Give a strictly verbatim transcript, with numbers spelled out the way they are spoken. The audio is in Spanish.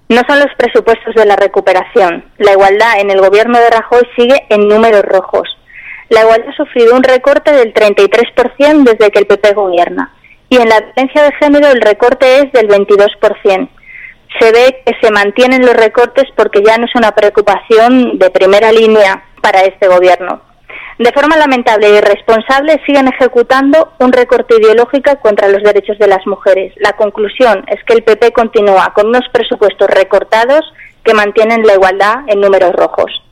No son los presupuestos de la recuperación. La igualdad en el gobierno de Rajoy sigue en números rojos. La igualdad ha sufrido un recorte del treinta y tres por ciento desde que el P P gobierna. Y en la violencia de género el recorte es del veintidós por ciento. Se ve que se mantienen los recortes porque ya no es una preocupación de primera línea para este gobierno. De forma lamentable e irresponsable siguen ejecutando un recorte ideológico contra los derechos de las mujeres. La conclusión es que el P P continúa con unos presupuestos recortados que mantienen la igualdad en números rojos.